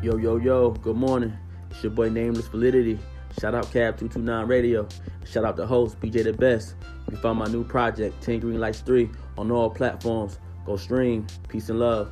Yo, good morning. It's your boy Nameless Validity. Shout out Cab 229 Radio. Shout out the host, BJ the Best. You can find my new project, 10 Green Lights 3, on all platforms. Go stream. Peace and love.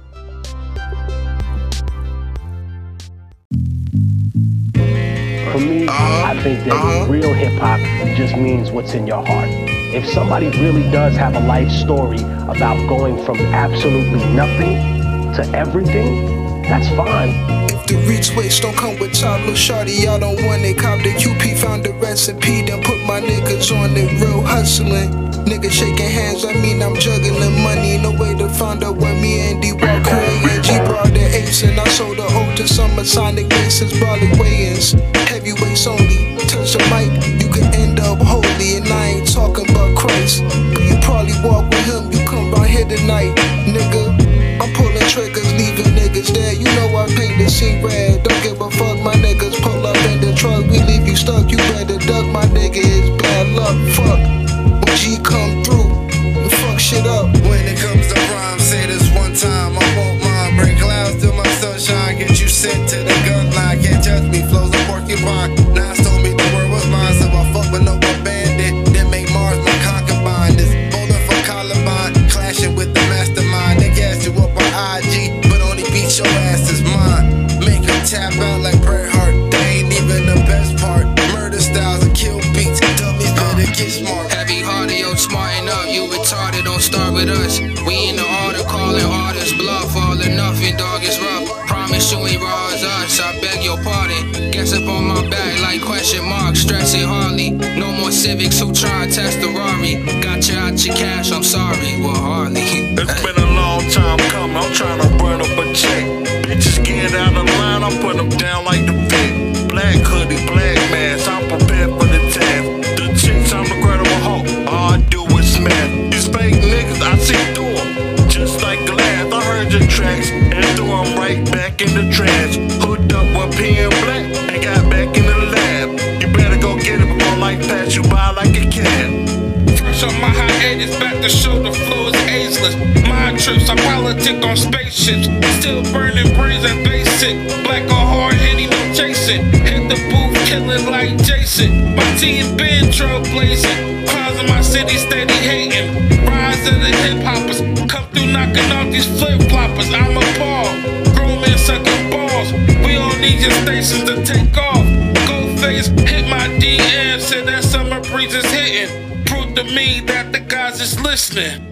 For me, I think that real hip-hop just means what's in your heart. If somebody really does have a life story about going from absolutely nothing to everything, that's fine. If the reach waste don't come with top, little shorty, I don't want it. Cop the QP, found the recipe, then put my niggas on it, real hustling. Niggas shaking hands, I mean I'm juggling money. No way to find out where me and D Walker and G brought the ace, and I sold the O to some Masonic bases, brolic weigh-ins. Heavyweights only, touch the mic, you can end up holy. And I ain't talking about Christ, but you probably walk with him, you come right here tonight, nigga. I'm pulling triggers, leaving niggas dead. You know I paint the scene red. Don't give a fuck, my niggas pull up in the truck. We leave you stuck, you better duck, my nigga. It's bad luck, fuck. When G come through, and fuck shit up. When it comes to rhyme, say this one time, I won't mind. Bring clouds to my sunshine, get you sent to the gun line. Can't touch me, flows a porcupine. Nas told me the word was mine, so I fuck with no bandit. Then make Mars my concubine. This bowler from Columbine, clashing with the mastermind. They gas you up on IG, but only beat your ass is mine. Make them tap out like Bret Hart. They ain't even the best part. Murder styles and kill beats. Dummies better get smart. Heavy hearted, yo, smarten up. You retarded, don't start with us. We in the order, calling artists bluff. All or nothing, dog, is rough. Promise you ain't raw as us. I beg your pardon. Guess up on my back like question mark. Stressing hardly. No more civics who try and test the Rari. Got you out your cash, I'm sorry. Well, hardly. It's been a long time coming, I'm trying to burn up a check. Bitches get out of line, I'm putting them down like the pit. Black hoodie, black mask, I'm prepared for the task. The chicks, I'm the Incredible Hulk, all I do is smash. These fake niggas, I see through them, just like glass. I heard your tracks and threw them right back in the trash. Hooked up with P and Black and got back in the lab. You better go get it before life pass you by like a cat. Fresh on my hiatus, back to show the flow is ageless. Mind trips, I politic on spaceships. Still burning brains and basic. Black or hard, hitting, no chasing. Hit the booth, killing like Jason. My team been trailblazing. Clouds in my city, steady hating. Rise of the hip hoppers. Come through knocking off these flip floppers. I'm appalled. Grown men sucking balls. We don't need your stations to take off. Ghostface hit my DM, said that summer breeze is hitting. Prove to me that the guys is listening.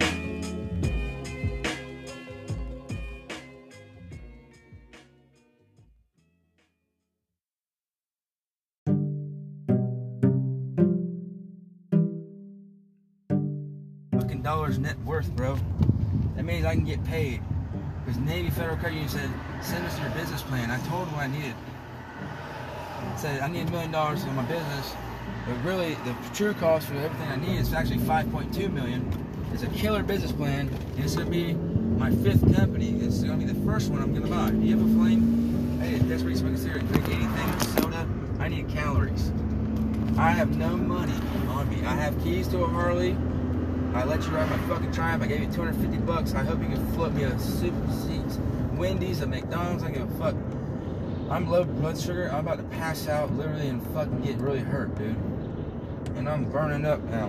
Fucking dollars net worth, bro. That means I can get paid. Because Navy Federal Credit Union said, send us your business plan. I told them what I needed. Said I need $1 million for my business. But really, the true cost for everything I need is actually $5.2 million. It's a killer business plan. And it's gonna be my 5th company. It's gonna be the first one I'm gonna buy. Do you have a flame? Hey, desperately smoking cigarette. Drink anything, soda. I need calories. I have no money on me. I have keys to a Harley. I let you ride my fucking Triumph. I gave you $250. I hope you can flip me a Super Seats, Wendy's, a McDonald's. I give a fuck. I'm low blood sugar. I'm about to pass out literally and fucking get really hurt, dude. And I'm burning up now.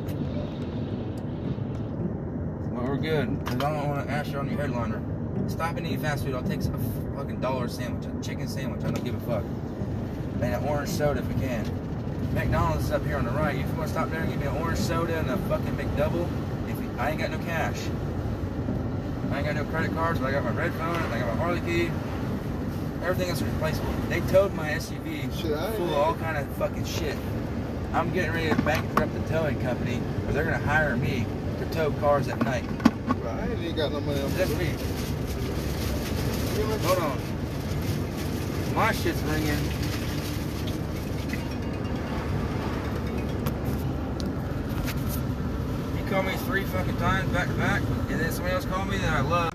Well, we're good. Because I don't want to ash on your headliner. Stop and eat fast food. I'll take a fucking $1 sandwich, a chicken sandwich. I don't give a fuck. And an orange soda if we can. McDonald's is up here on the right. If you want to stop there and give me an orange soda and a fucking McDouble, I ain't got no cash. I ain't got no credit cards, but I got my red phone, I got my Harley key. Everything else is replaceable. They towed my SUV full of all kind of fucking shit. I'm getting ready to bankrupt the towing company, or they're gonna hire me to tow cars at night. Bro, I ain't even got no money on That's me. Hold on. My shit's ringing. You called me 3 fucking times back to back, and then somebody else called me that I love.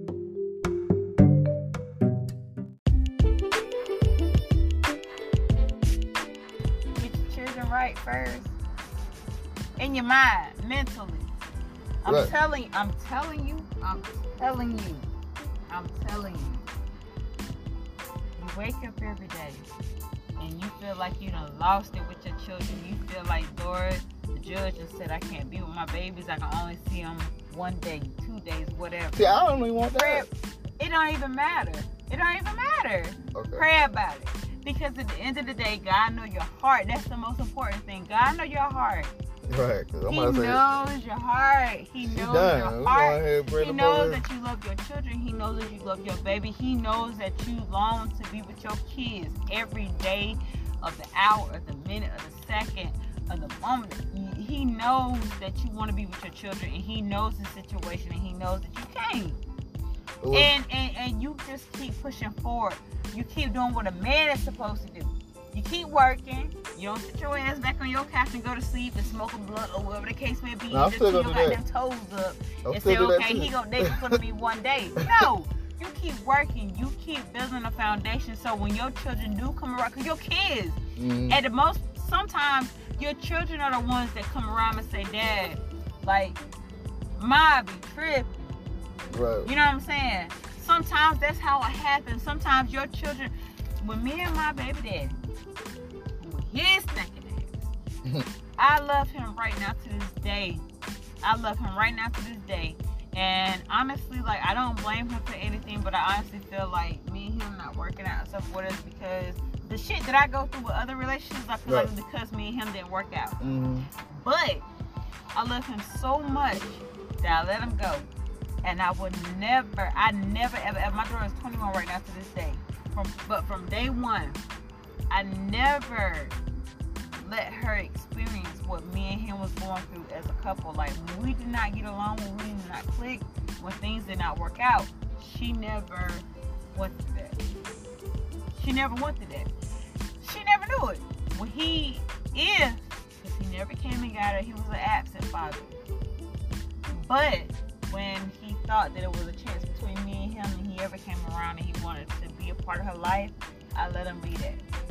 Right first in your mind, mentally. I'm telling you. You wake up every day and you feel like you done lost it with your children. You feel like, Lord, the judge just said I can't be with my babies. I can only see them 1 day, 2 days, whatever. See, I don't even want that. It don't even matter. It don't even matter. Okay. Pray about it. Because at the end of the day, God knows your heart. That's the most important thing. God knows your heart. Right. He knows your heart. He knows your heart. He knows that you love your children. He knows that you love your baby. He knows that you long to be with your kids every day of the hour, of the minute, of the second, of the moment. He knows that you want to be with your children, and he knows the situation, and he knows that you can't. And you just keep pushing forward. You keep doing what a man is supposed to do. You keep working. You don't sit your ass back on your couch and go to sleep and smoke a blunt or whatever the case may be. No, you just got them toes up and say, okay, he gonna date in front of me one day. No, you keep working. You keep building a foundation. So when your children do come around, because your kids, at the most, sometimes your children are the ones that come around and say, Dad, like, Ma be tripping. Right. You know what I'm saying? Sometimes that's how it happens. Sometimes your children, when me and my baby daddy, his stinking ass, I love him right now to this day. I love him right now to this day. And honestly, like, I don't blame him for anything, but I honestly feel like me and him not working out and stuff with us because the shit that I go through with other relationships, I feel like because me and him didn't work out. But I love him so much that I let him go. And I never, ever, my daughter is 21 right now to this day. But from day one, I never let her experience what me and him was going through as a couple. Like, when we did not get along, when we did not click, when things did not work out, she never wanted that. She never wanted that. She never knew it. When he never came and got her, he was an absent father. But when he thought that it was a chance between me and him, and he ever came around and he wanted to be a part of her life, I let him be that.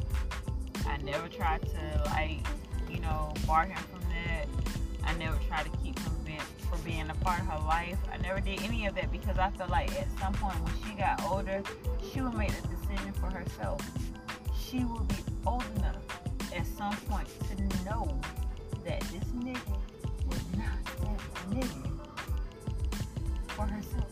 I never tried to, like, you know, bar him from that. I never tried to keep him from being a part of her life. I never did any of that because I felt like at some point when she got older, she would make the decision for herself. She would be old enough at some point to know that this nigga was not that nigga for herself.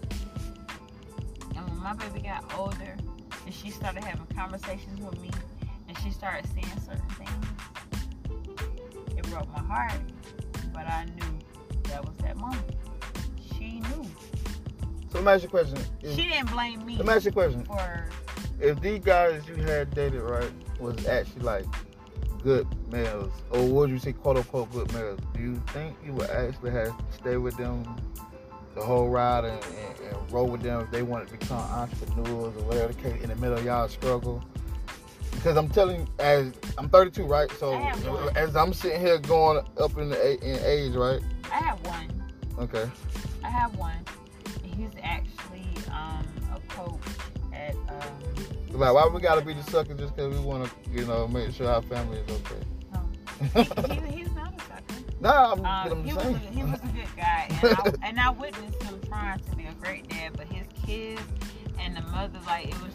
And when my baby got older and she started having conversations with me and she started saying certain things, it broke my heart, but I knew that was that moment. She knew. So let me ask you a question. She didn't blame me. Let me ask you a question. For if these guys you had dated, right, was actually like good males, or would you say quote unquote good males, do you think you would actually have to stay with them the whole ride and roll with them if they wanted to become entrepreneurs or whatever the case in the middle of y'all struggle? Because I'm telling you, as I'm 32, right? So as I'm sitting here going up in age, right? I have one. Okay. I have one. And he's actually a coach at like, why we gotta be the sucker just because we want to, you know, make sure our family is okay? He's not a sucker. No, he was a good guy, and I witnessed him trying to be a great dad, but his kids and the mother, like, it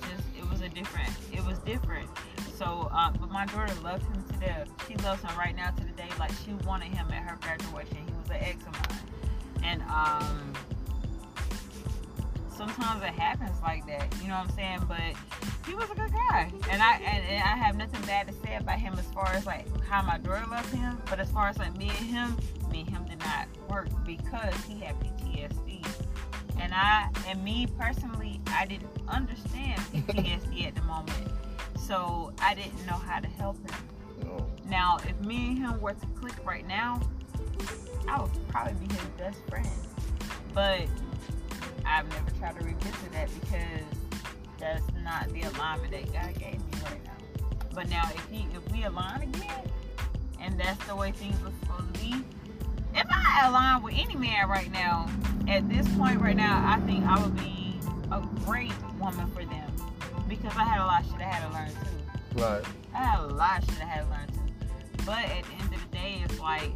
was different. So, but my daughter loved him to death. She loves him right now to the day. Like, she wanted him at her graduation. He was an ex of mine, and sometimes it happens like that, you know what I'm saying? But he was a good guy, and I have nothing bad to say about him as far as like how my daughter loves him. But as far as like me and him did not work because he had PTSD, and me personally, I didn't understand PTSD at the moment, so I didn't know how to help him. No. Now, if me and him were to click right now, I would probably be his best friend, but I've never tried to revisit that because that's not the alignment that God gave me right now. But now, if we align again, and that's the way things are supposed to be, if I align with any man right now, at this point right now, I think I would be a great woman for them because I had a lot of shit I had to learn too. Right. I had a lot of shit I had to learn too. But at the end of the day, it's like,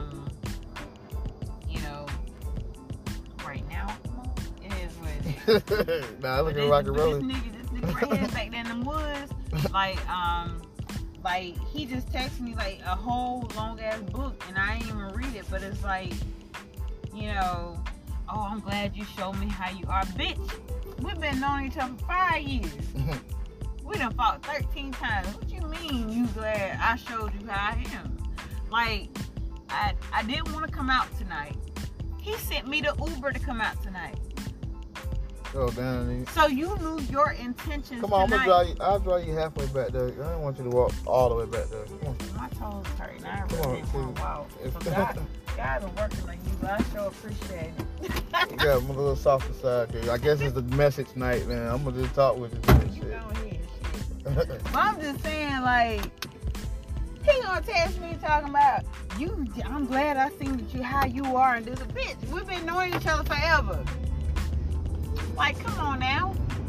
you know, right now, it is what it is. Nah, look at rock and roll. This nigga right here back there in them woods, Like he just texted me like a whole long ass book, and I ain't even read it. But it's like, you know, oh, I'm glad you showed me how you are, bitch. We've been knowing each other for 5 years. We done fought 13 times. What you mean you glad I showed you how I am? Like, I didn't want to come out tonight. He sent me the Uber to come out tonight. Oh, damn. So you knew your intentions. Come on, tonight. I'll drive you halfway back there. I don't want you to walk all the way back there. Come on. My toes hurt. Now I really need one walk. So God been working on you, but I sure appreciate it. You got my little softer side there. I guess it's the message night, man. I'm gonna just talk with you. You go ahead, shit. But I'm just saying, like, he gonna text me talking about you. I'm glad I seen that you how you are and this a bitch. We've been knowing each other forever. Like, come on now.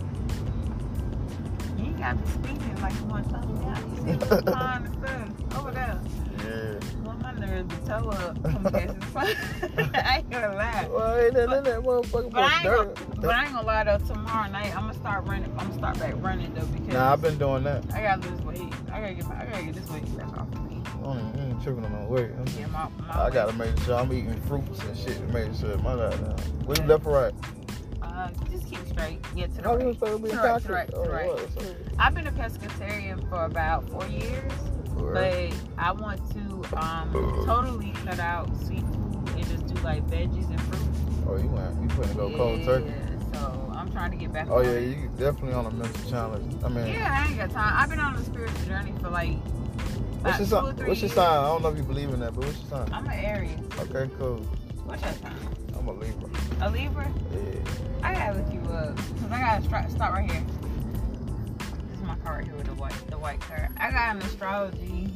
You ain't gotta be speaking like you want something out. You see what's behind the stuff over there. Yeah. Well, my nerves be toe up. I ain't gonna lie. Well, ain't that motherfucker but I ain't gonna lie though. Tomorrow night, I'm gonna start back running though because. Nah, I've been doing that. I gotta lose weight. I gotta get this weight back off of me. I ain't tripping on my weight. Yeah, my I gotta make sure I'm eating fruits and shit to make sure my goddamn. Where you left or right? Just keep straight. Yeah, to the I right. To the right. I've been a pescatarian for about 4 years, but I want to totally cut out seafood and just do like veggies and fruit. Oh, you finna go cold turkey? So I'm trying to get back. Oh yeah, you definitely on a mental challenge. I mean, yeah, I ain't got time. I've been on a spiritual journey for like. What's your sign? What's your sign? I don't know if you believe in that, but what's your sign? I'm an Aries. Okay, cool. What's your sign? I'm a Libra. A Libra? Yeah. I gotta look you up. Cause I gotta stop right here. This is my car right here with the white car. I got an astrology.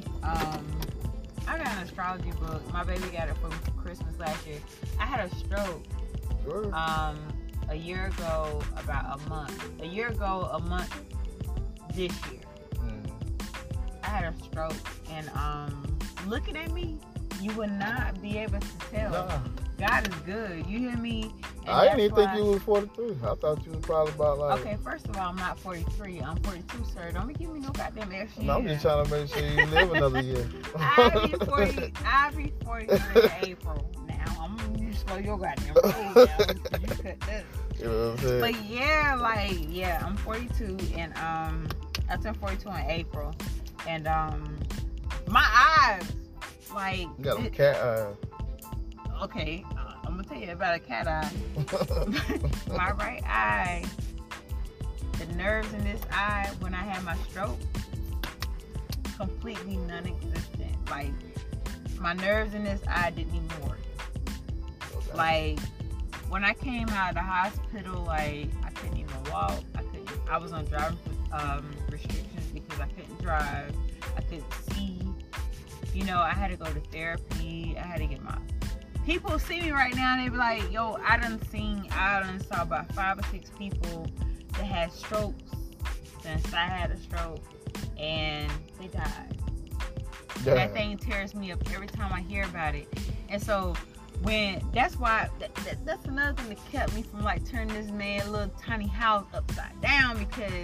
Book. My baby got it for Christmas last year. I had a stroke. Sure. A year ago, about a month. A year ago, a month this year. I had a stroke, and looking at me, you would not be able to tell. Nah. God is good. You hear me? And I didn't even think you was 43. I thought you was probably about like. Okay, first of all, I'm not 43. I'm 42, sir. Don't be giving me no goddamn extra year. I'm just trying to make sure you live another year. I'll be 43 in April. Now I'm just slow your goddamn roll down. You cut this. You know what I'm saying? But yeah, I'm 42, and I turned 42 in April, and my eyes, like. You got a cat eye. Okay, I'm gonna tell you about a cat eye. My right eye, the nerves in this eye when I had my stroke, completely non-existent. Like, my nerves in this eye didn't even work. Okay. Like, when I came out of the hospital, like, I couldn't even walk. I was on driving restrictions because I couldn't drive. I couldn't see. You know, I had to go to therapy. I had to get my... People see me right now and they be like, yo, I done saw about 5 or 6 people that had strokes since I had a stroke, and they died. Yeah. That thing tears me up every time I hear about it. And so that's that's another thing that kept me from like turning this man's little tiny house upside down, because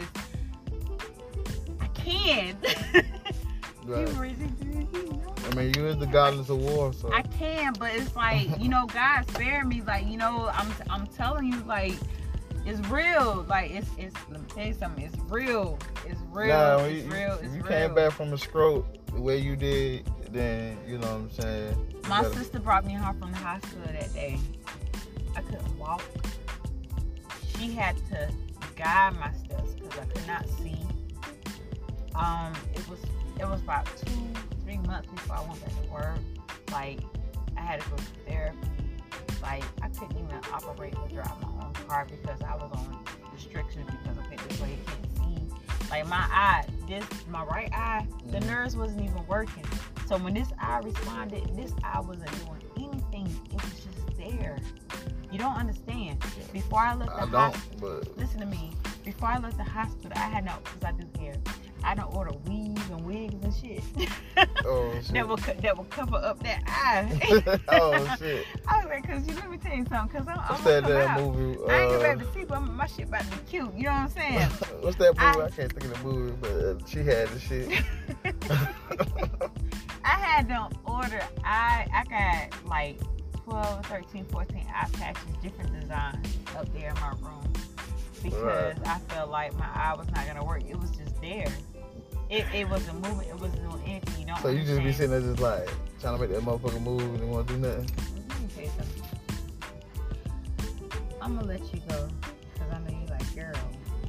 I can. Right. I mean, you is the goddess of war, so I can, but it's like, you know, God spared me. Like, you know, I'm telling you, like, it's real. Like, it's let me tell you something. It's real. It's real. Nah, it's real. It's you real. Came back from a stroke the way you did, then you know what I'm saying. My sister brought me home from the hospital that day. I couldn't walk. She had to guide my steps because I could not see. It was about 2-3 months before I went back to work. Like, I had to go to therapy. Like, I couldn't even operate or drive my own car because I was on restrictions because, okay, this way you can't see. Like, my right eye, the nerves wasn't even working. So when this eye responded, this eye wasn't doing anything. It was just there. You don't understand. Before I left the hospital, listen to me. before I left the hospital, I had no, because I do hair. I don't order weaves and wigs and shit. Oh, shit. that will cover up that eye. Oh, shit. I was like, because let me tell you something, because I'm What's that damn out. movie? I ain't gonna be able to see, but my shit about to be cute. You know what I'm saying? What's that movie? I can't think of the movie, but she had the shit. I had to order, I got like 12, 13, 14 eye patches, different designs up there in my room. Because I felt like my eye was not gonna work. It was just there. It wasn't moving. It wasn't doing anything. You don't So you understand. just be sitting there just like trying to make that motherfucker move and you want to do nothing? Let me tell you something. I'm gonna let you go because I know you like girl.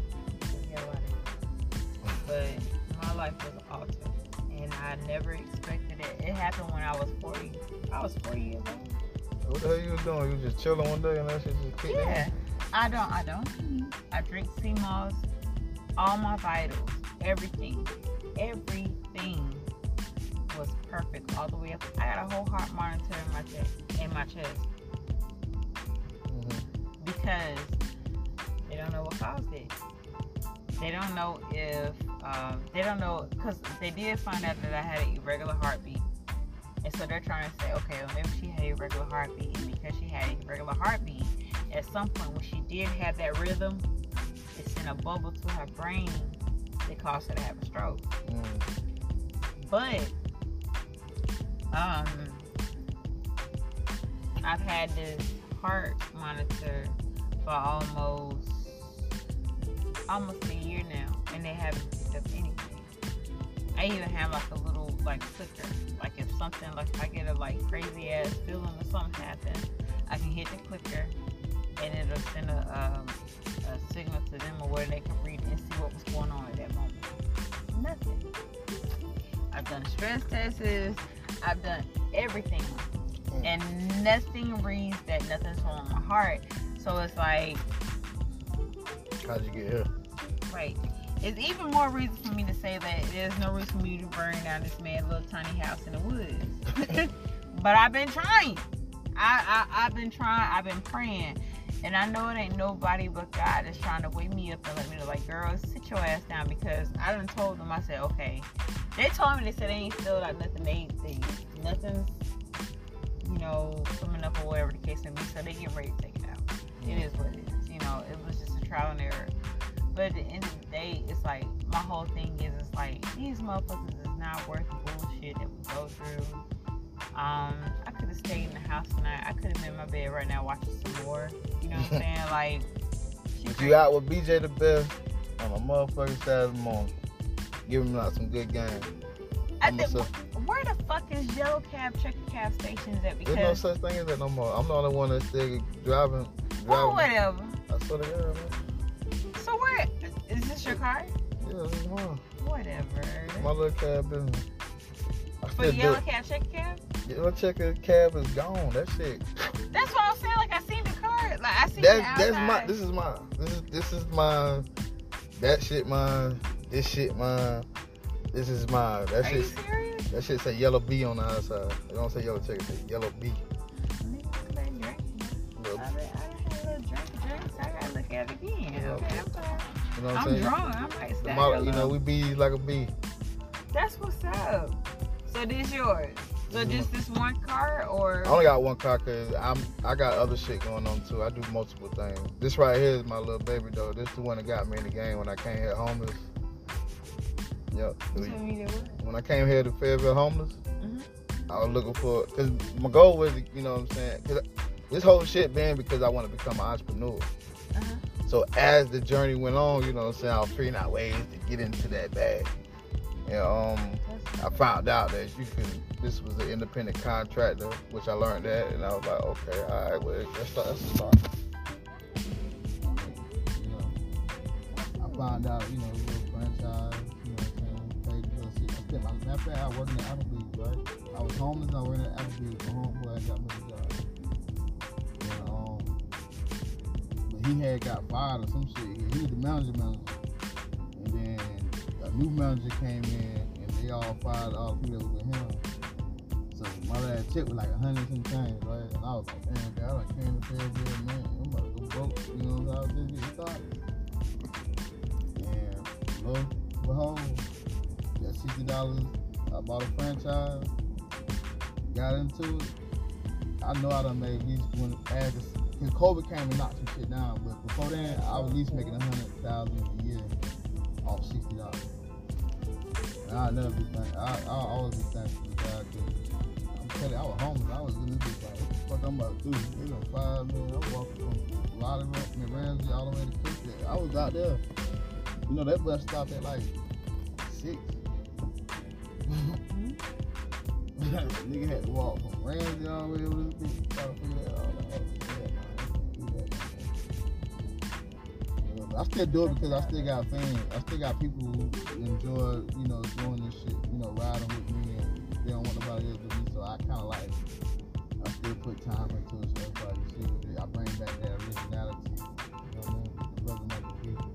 But my life was altered, and I never expected it. It happened when I was 40. I was 40 years old. What the hell you was doing? You was just chilling one day and that shit just kicked in? Yeah. I don't eat. I drink sea moss, all my vitals, everything was perfect all the way up. I got a whole heart monitor in my chest. Because they don't know what caused it. They don't know if because they did find out that I had an irregular heartbeat. And so they're trying to say, okay, well, maybe she had an irregular heartbeat, and because she had an irregular heartbeat, at some point when she did have that rhythm, it sent a bubble to her brain that caused her to have a stroke. But I've had this heart monitor for almost a year now, and they haven't picked up anything. I even have like a little like clicker. Like if something, like if I get a like crazy ass feeling or something happens, I can hit the clicker and it'll send a signal to them or where they can read and see what was going on at that moment. Nothing. I've done stress tests. I've done everything. And nothing reads that nothing's wrong with my heart. So it's like, how'd you get here? Right. It's even more reason for me to say that there's no reason for me to burn down this man's little tiny house in the woods. But I've been trying. I've been trying. I've been praying. And I know it ain't nobody but God that's trying to wake me up and let me know, like, girl, sit your ass down, because I done told them, I said, okay. They told me, they said they ain't filled out nothing. Nothing's, coming up or whatever the case may be. So they get ready to take it out. It is what it is. It was just a trial and error. But at the end of the day, it's like, my whole thing is, it's like, these motherfuckers is not worth the bullshit that we go through. I could have stayed in the house tonight. I could have been in my bed right now watching some more. You know what I'm saying? Like, if you out with BJ the Best on a motherfucking Saturday morning, give him out some good game. Where the fuck is yellow cab, checker cab stations at? Because there's no such thing as that no more. I'm the only one that's still driving. Oh, whatever. I swear to God, man. So where is this your car? Yeah, this is mine. Whatever. My little cab business. For the yellow cab, checker cab? Yellow checker cab is gone. That shit. That's what I'm saying. Like, I seen the car. Like, I seen the outside. That's my. This is mine. This is mine. That shit mine. This shit mine. This is mine. That Are shit. You serious? That shit say yellow B on the outside. It don't say yellow checker. It say yellow B. I had a little drink, so I gotta look at it again. Yeah, Okay, you know what I'm I'm saying? drunk. I might stay. We bees like a bee. That's what's up. So this yours. So just this one car, or? I only got one car because I got other shit going on too. I do multiple things. This right here is my little baby though. This is the one that got me in the game when I came here homeless. Yep. When I came here to Fayetteville homeless, I was looking for, because my goal was, you know what I'm saying? Cause this whole shit been because I want to become an entrepreneur. So as the journey went on, you know what I'm saying, I was figuring out ways to get into that bag. And I found out that this was an independent contractor, which I learned that, and I was like, okay, all right, well, let's start. I found out, a little franchise, I worked in Applebee's, right? I was homeless, I worked at Applebee's, my homeboy got me a job. But he had got fired or some shit. He was the manager. And then a new manager came in and they all fired all the people that was with him. So my last check was like 100 and some change, right? And I was like, damn, God, I came to Fayetteville, man. I'm about to go broke, I was just getting started. behold, got $60. I bought a franchise, got into it. I know I done made at least one as because COVID came and knocked some shit down, but before then I was at least making $100,000 a year off $60. And I'll never be thankful. I'll always be thankful to God. I'm telling you, I was homeless. I was in this bitch like, what the fuck I'm about to do? They gonna fire me. I'm walking from Ramsey all the way to Kingston. I was out there. You know, that bus stopped at like 6. Nigga had to walk from Ramsey all the way over this bitch. Try to figure that all out. I still do it because I still got fans. I still got people who enjoy, you know, doing this shit, you know, riding with me, and they don't want nobody else with me. So I kind of like, I still put time into it. So everybody see it. I bring back that originality. You know what I mean? The brother like the people.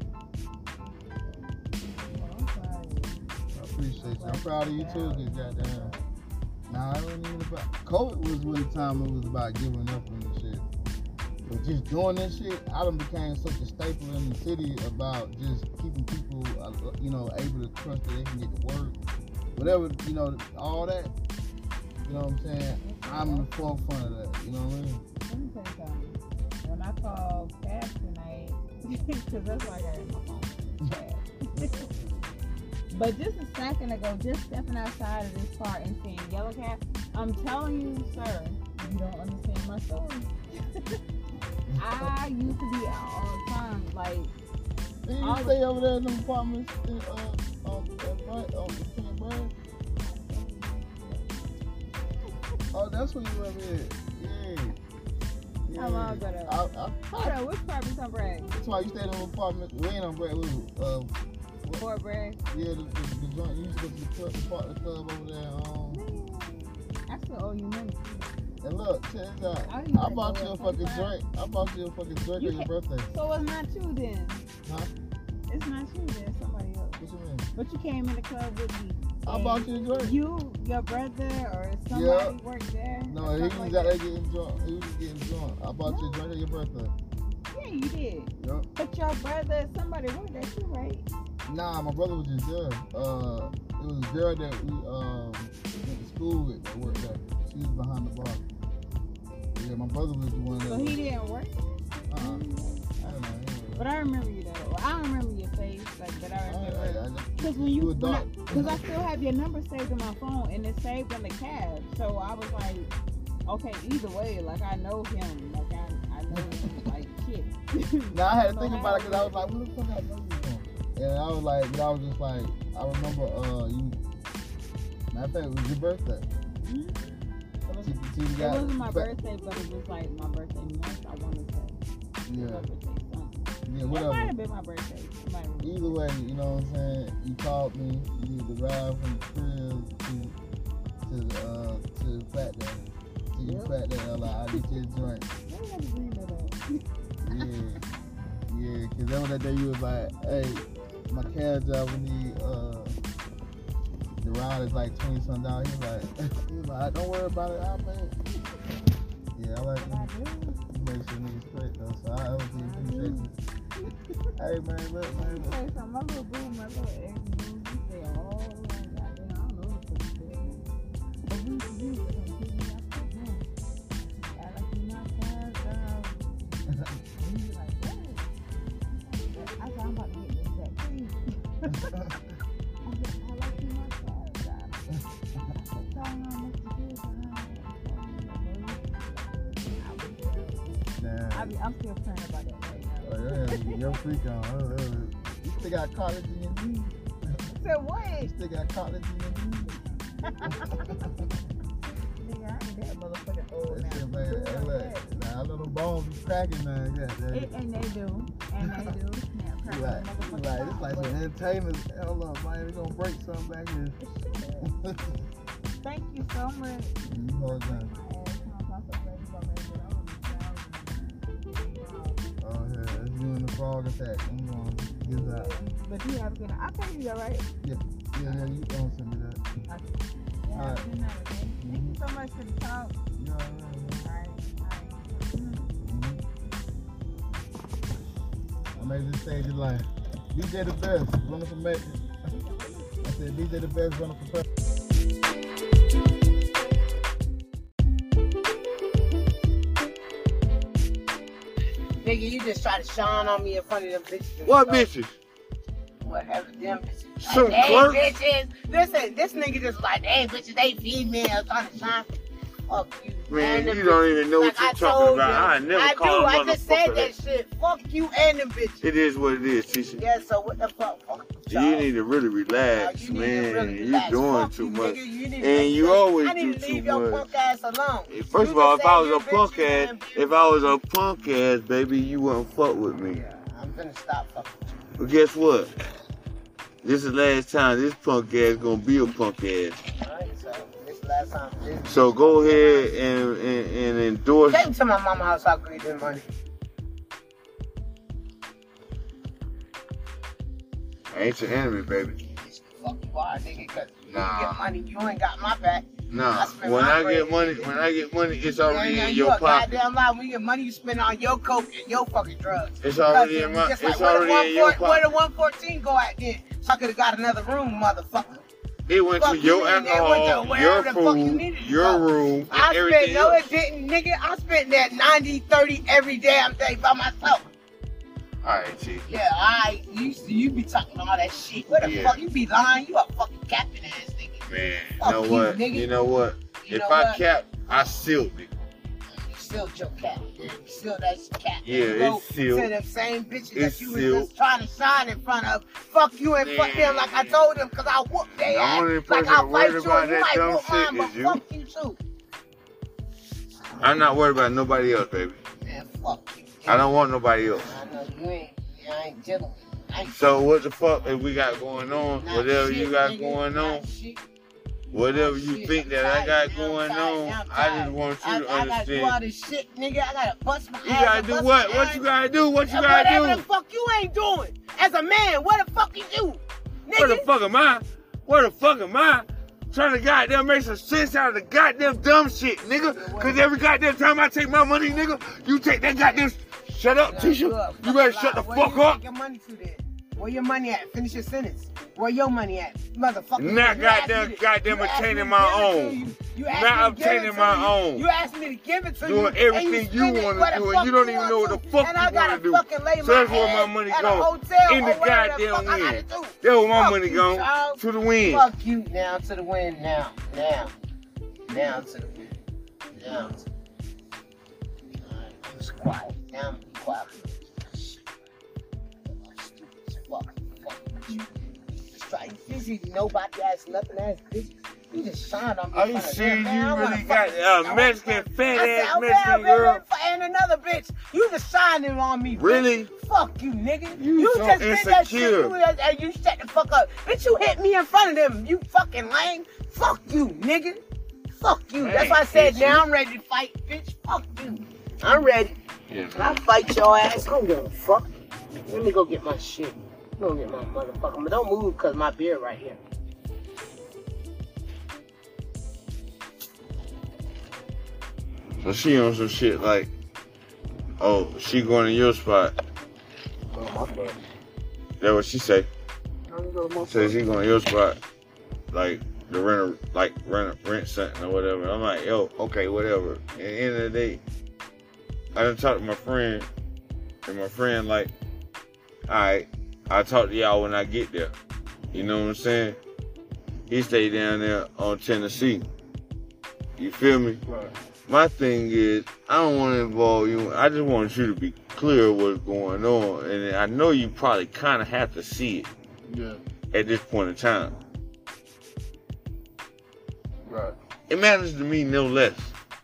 I appreciate you. I'm proud of you too. Cause goddamn. Nah, I wasn't even about. COVID was when the time it was about giving up on this shit. But just doing this shit, I done became such a staple in the city about just keeping people, you know, able to trust that they can get to work. Whatever, you know, all that. You know what I'm saying? I'm in the forefront of that. You know what I mean? Let me tell you something. When I called Cab tonight, because that's why I got in my phone. But just a second ago, just stepping outside of this car and seeing Yellow Cab, I'm telling you, sir, you don't understand my story. I used to be out all the time, like. And you stay over there in them apartments in King Brad? Oh, that's where you live at. Yeah. How long ago though? Hold on, which part is on Bragg? That's why you stayed in them apartments. We ain't on Bragg. Fort Bragg? Yeah, the joint. You used to go to the club over there. I still owe you money. And look, check this out. I bought you a fucking drink. I bought you a fucking drink on your birthday. So it's not you then? Huh? It's not you then, somebody else. What you mean? But you came in the club with me. I bought you a drink. You, your brother, or somebody worked there? No, he was out there getting drunk. He was getting drunk. I bought you a drink on your birthday. Yeah, you did. Yep. But your brother, somebody worked there too, right? Nah, my brother was just there. It was a girl that we went to school with that worked there. She was behind the bar. Yeah, my brother was the one that. So he didn't work? I don't know. But I remember you though. Well, I don't remember your face, like, but I remember. Because when you, because I still have your number saved in my phone and it's saved in the cab. So I was like, okay, either way, like I know him, like I know him, like shit. Now I had to think about it because I was like, what the fuck I know you from? And I was like, but I was just like, I remember you. Matter of fact, it was your birthday. Mm-hmm. It wasn't my birthday, but it was like my birthday month, I want to say. Yeah. Yeah, whatever. It might have been my birthday. Either way, you know what I'm saying? You called me, you needed to ride from the crib to the Fat Day. To your Fat Day, I'll get you a drink. Yeah, because that was that day you was like, hey, my cab driver need, the ride is like $20-something. He was like, don't worry about it, I'll pay it. Yeah, I like it. Make sure niggas straight though, so I obviously appreciate you. Hey man, look, man. My little boo, my little ex-boo, he say, oh, goddamn, I don't know what to say. But we used to do it on TV. I like you my cars, and he was like, what? I said, I'm about to get this back, please. I said, I like you my cars, I said, tell me how much you do, I'm still praying about that right now. Oh, yeah, your freak on. You still got college in your knee. So what? You still got college in your knee. Nigga, I ain't that motherfucking old now. Nah, I know them bones be cracking, man. And they do. Snap, crack, it's like some entertainers. Hold up, man. We gonna break something back here. Thank you so much. You hold on. You in the frog attack. I'm going to get that. But you have a good night. I'll pay you, alright? Yeah, you don't send me that. Okay. Yeah, all right. Good night, okay? Thank you so much for the talk. Yeah, alright. Mm-hmm. I made this stage of life. DJ the best, running for Mac. I said DJ the best, running for president. Nigga, you just try to shine on me in front of them bitches. What bitches? Whatever them bitches. Some Like, clerks? they bitches. Listen, this nigga just like, they bitches, they females trying to shine. Fuck you. Man, and you them don't bitches. even know what Like you're I talking told about. you. I never call a I just said motherfucker that shit. Fuck you and them bitches. It is what it is, Tisha. Yeah, so what the fuck? Fuck You need to really relax, you need to man. really You relax. doing Fuck too you, much. nigga. You need to And make you sure- always I need do to too leave your much. punk ass alone. First of You all, just if I said was you're a punk bitch, ass, if I was a punk ass, baby, you wouldn't fuck with me. I'm finna stop fucking with you. But guess what? This is the last time this punk ass gonna be a punk ass. Alright, so this last time. So go ahead and endorse. Take me to my mama house, I'll give you the money. I ain't your enemy, baby. Fuck you are, nigga, cause you Nah. get money, you ain't got my back. Nah, when I get money, it's already in your you a pocket. goddamn lie. When you get money, you spend on your coke and your fucking drugs. It's already in my. It's already in your Where pocket. the 114 go at then? So I could've got another room, motherfucker. It went to Fuck your you, and it went to alcohol, wherever your the fuck you food, needed to your go. room, and I everything spent, no else. it didn't, nigga. I spent that 90-30 every damn day by myself. Alright, T. Yeah, you be talking all that shit. What the Yeah. fuck? You be lying? You a fucking captain ass nigga. Man, Fuck you know you, what? nigga. You know what? You If know I what? cap, I sealed it. You sealed your cap. You sealed that cap. Yeah, You go it's sealed. To them same bitches It's that you was sealed. just trying to shine in front of. Fuck you and fuck them like I told them, cause I whooped their The ass. only Like person I'll worried fight you about and you that might dumb whoop mine, shit but is you. fuck you too. I'm not worried about nobody else, baby. Man, fuck you. I don't want nobody else. I know you ain't. I ain't dealing with it. I ain't So what the fuck if we got going on? not Whatever shit, you got nigga, going not on, shit. whatever Not you shit. think I'm that I tired. got I'm going tired. on, I'm I tired. just want you to I gotta do all understand. this shit, nigga. I gotta bust my ass. You gotta and do bust what? my What ass. you gotta do? What you And gotta whatever do? the fuck you ain't doing. As a man, what the fuck you do? Nigga. Where the fuck am I? Where the fuck am I? Trying to goddamn make some sense out of the goddamn dumb shit, nigga. Cause every goddamn time I take my money, nigga, you take that goddamn. Shut up, Tisha. You better shut the Where fuck you up. take your money to then? Where your money at? Finish your sentence. Where your money at, motherfucker? Not You asked goddamn- me to- goddamn you asked me obtaining to my give it to own. you. You asked Not me to give it obtaining to my you. own. You asked me to give it to you. Doing and everything you spend it wanna where the do, and fuck you don't you even know what want the to. fuck And you I gotta wanna do. fucking lay So my that's where my head money at a go. hotel In or the wherever goddamn fuck I gotta wind. do. That's where my Fuck money you, gone. child. To the wind. Fuck you now to the wind now. Now to the wind. Now to the wind. Alright, I'm just quiet. Now I'm quiet. Fuck you. Just try busy. Nobody has nothing to ask bitch. You just shine on me. Are you in front of serious? them. Man, I You wanna really got fucking- a Mexican, fat I ass said, Mexican girl? and another bitch. You just shining on me. Bitch. Really? Fuck you, nigga. You so just did that shit. insecure. And you shut the fuck up. Bitch, you hit me in front of them. You fucking lame. Fuck you, nigga. Fuck you. That's why I said now I'm ready to fight, bitch. Fuck you. I'm ready. Yeah. I'll fight your ass. I don't give a fuck. Let me go get my shit. Go get my motherfucker. But don't move because my beer right here. So she on some shit like, oh, she going to your spot. That's what she say. Say she going to your spot, like to rent something or whatever. I'm like, yo, okay, whatever. At the end of the day, I done talked to my friend, and my friend like, all right, I'll talk to y'all when I get there. You know what I'm saying? He stayed down there on Tennessee. You feel me? Right. My thing is, I don't want to involve you. I just want you to be clear of what's going on. And I know you probably kind of have to see it Yeah. at this point in time. Right. It matters to me no less.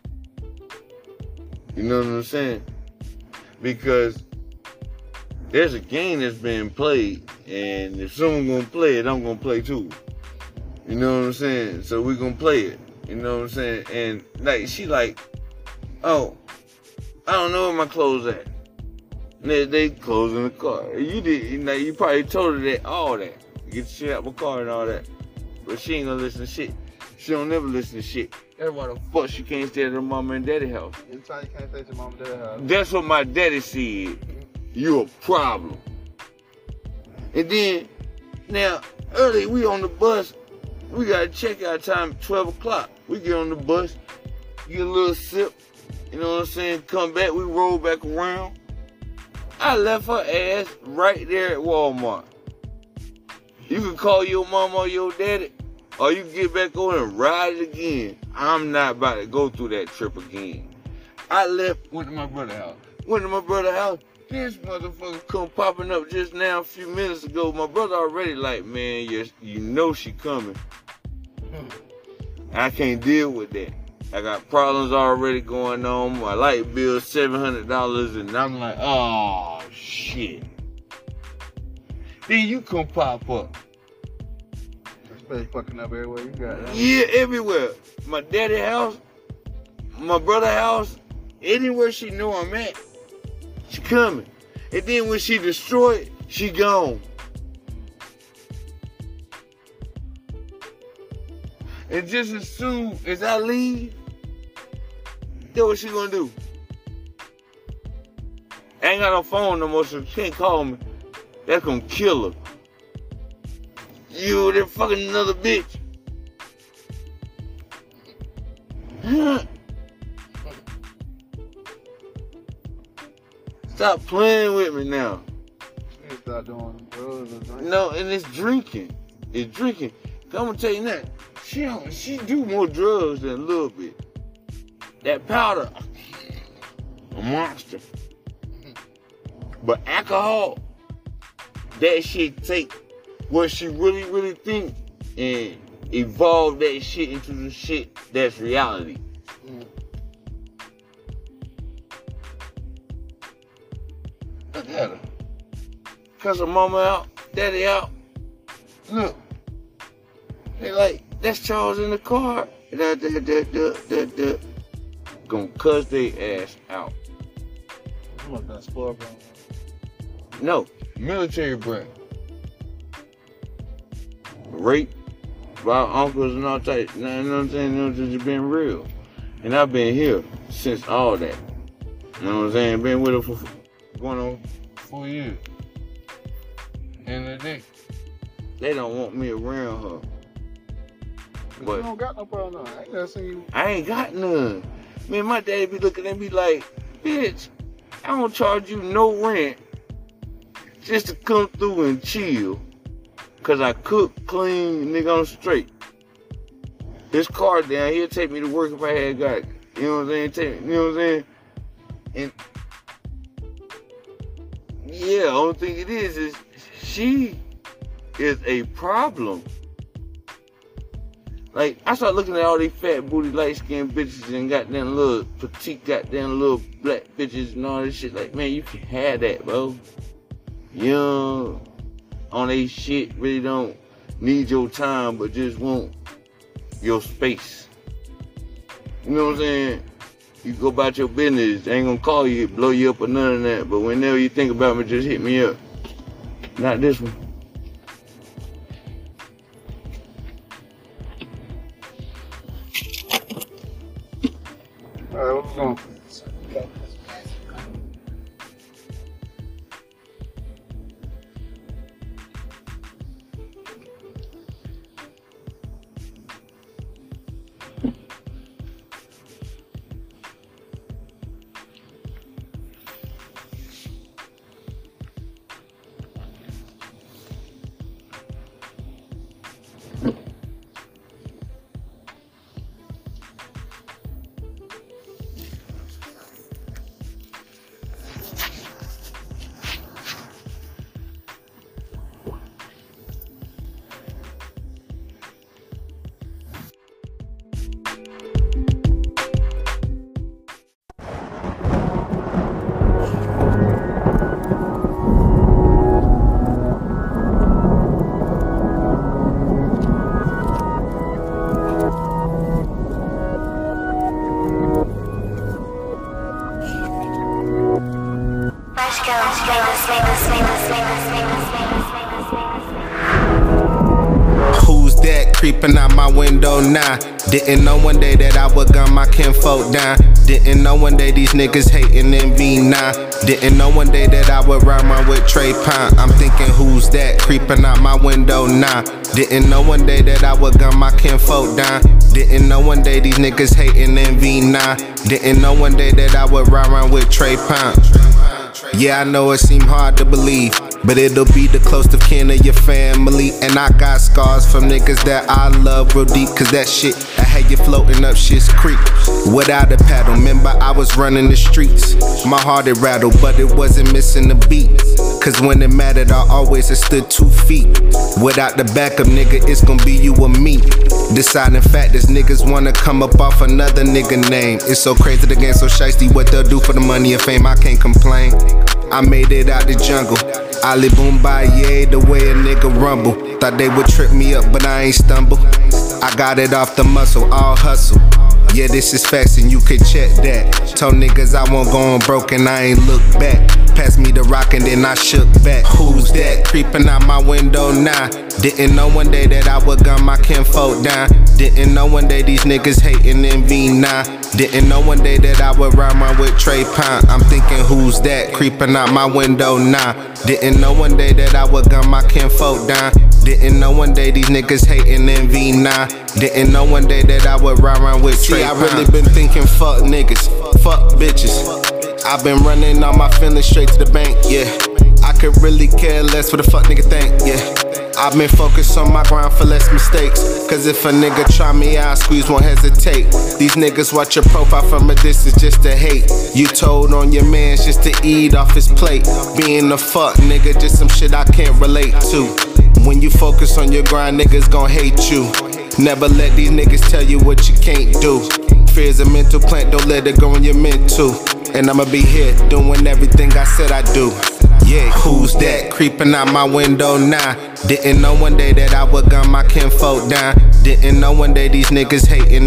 You know what I'm saying? Because there's a game that's being played, and if someone's gonna play it, I'm gonna play too. You know what I'm saying? So we're gonna play it. You know what I'm saying? And like she like, oh, I don't know where my clothes at. And they clothes in the car. You probably told her that, all that. Get the shit out my car and all that. But she ain't gonna listen to shit. She don't never listen to shit. That's why the fuck she can't stay at her mama and daddy house. Anytime you can't stay at your mom and dad house. That's what my daddy said. You a problem. And then, now, early we on the bus, we got checkout time at 12 o'clock. We get on the bus, get a little sip, you know what I'm saying? Come back, we roll back around. I left her ass right there at Walmart. You can call your mama or your daddy, or you can get back on and ride it again. I'm not about to go through that trip again. I left, went to my brother's house. This motherfucker come popping up just now a few minutes ago. My brother already like, man, you know she coming. I can't deal with that. I got problems already going on. My light bill $700, and I'm like, oh shit. Then you come pop up. Especially fucking up everywhere you got. Huh? Yeah, everywhere. My daddy's house, my brother's house, anywhere she know I'm at, she coming. And then when she destroyed, she gone. And just as soon as I leave, that's what she gonna do. I ain't got no phone no more, so she can't call me. That's gonna kill her. You, that fucking another bitch. Stop playing with me now. You start doing drugs or drinking. No, and it's drinking. It's drinking. I'm gonna tell you that. She do more drugs than a little bit. That powder, a monster. But alcohol, that shit take what she really, really think and evolve that shit into the shit that's reality. Look at her. Cause her mama out, daddy out. Look. They like, that's Charles in the car. Gonna cuss their ass out. You want that sport, bro? No, military brand. Rape by uncles and all types. You know what I'm saying? You know, just been real. And I've been here since all that. You know what I'm saying? Been with her for going on 4 years. End of the day, they don't want me around her. But you don't got no problem. I ain't never seen you. I ain't got none. Man, my daddy be looking at me like, bitch, I don't charge you no rent just to come through and chill. Cause I cook, clean, nigga, I'm straight. His car down, he'll take me to work if I had got it. You know what I'm saying? You know what I'm saying? And yeah, the only thing it is she is a problem. Like, I started looking at all these fat booty, light skinned bitches and goddamn little petite goddamn little black bitches and all this shit. Like, man, you can have that, bro. Young, on they shit, really don't need your time, but just want your space. You know what I'm saying? You go about your business, they ain't gonna call you, blow you up or none of that. But whenever you think about me, just hit me up. Not this one. Alright, what's going on? creeping out my window now. Didn't know one day that I would gun my kinfolk down. Didn't know one day these niggas hating MV9. Didn't know one day that I would ride around with Trey Pine. I'm thinking, who's that creeping out my window now? Didn't know one day that I would gun my kinfolk down. Didn't know one day these niggas hating MV9. Didn't know one day that I would ride around with Trey Pine. Yeah, I know it seem hard to believe, but it'll be the close of kin of your family. And I got scars from niggas that I love real deep, cause that shit, I had you floating up shit's creek without a paddle. Remember I was running the streets, my heart it rattled, but it wasn't missing the beat. Cause when it mattered, I always had stood 2 feet. Without the backup, nigga, it's gonna be you or me. Deciding factors, niggas wanna come up off another nigga name. It's so crazy, the game so shiesty, what they'll do for the money and fame, I can't complain. I made it out the jungle, Ali Boombaye, the way a nigga rumble. Thought they would trip me up, but I ain't stumble. I got it off the muscle, all hustle. Yeah, this is facts and you can check that. Told niggas I won't go on broke and I ain't look back. Passed me the rock and then I shook back. Who's that creeping out my window now? Didn't know one day that I would gun my kinfolk down. Didn't know one day these niggas hating MV9. Didn't know one day that I would ride around with Trey Pine. I'm thinking, who's that creeping out my window now? Didn't know one day that I would gun my kinfolk down. Didn't know one day these niggas hating MV9. Didn't know one day that I would ride around with Trey Pine. I really been thinking, fuck niggas, fuck bitches. I've been running all my feelings straight to the bank, yeah. I could really care less what the fuck nigga think, yeah. I've been focused on my grind for less mistakes. Cause if a nigga try me out, squeeze won't hesitate. These niggas watch your profile from a distance just to hate. You told on your mans just to eat off his plate. Being a fuck nigga, just some shit I can't relate to. When you focus on your grind, niggas gon' hate you. Never let these niggas tell you what you can't do. Fear's a mental plant, don't let it go when you're meant to. And I'ma be here doing everything I said I do. Yeah, who's that creeping out my window now? Didn't know one day that I would gun my kinfolk down. Didn't know one day these niggas hating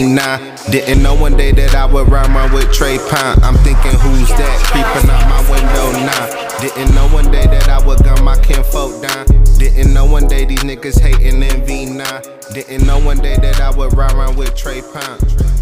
MV9. Didn't know one day that I would ride around with Trey Pine. I'm thinking, who's that creeping out my window now? Didn't know one day that I would gun my kinfolk down. Didn't know one day these niggas hating MV9. Didn't know one day that I would ride around with Trey Pine.